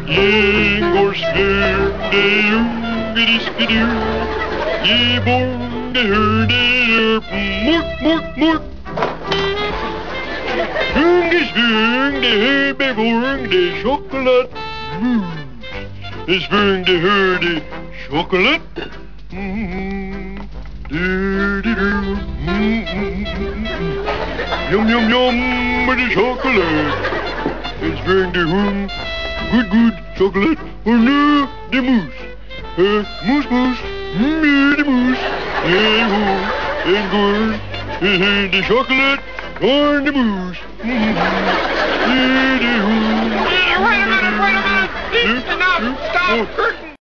Ingårdsflur, det ungeriskidur. I bonde hur det gör mort. Svung, det hör bevång, det är choklad. Svung, det hör det choklad. Yum, det är choklad. Svung, det hum, good, choklad. Och nu, det mus. Mus, det mus. En god, det är choklad. On the moose. Wait a minute. Enough. Stop.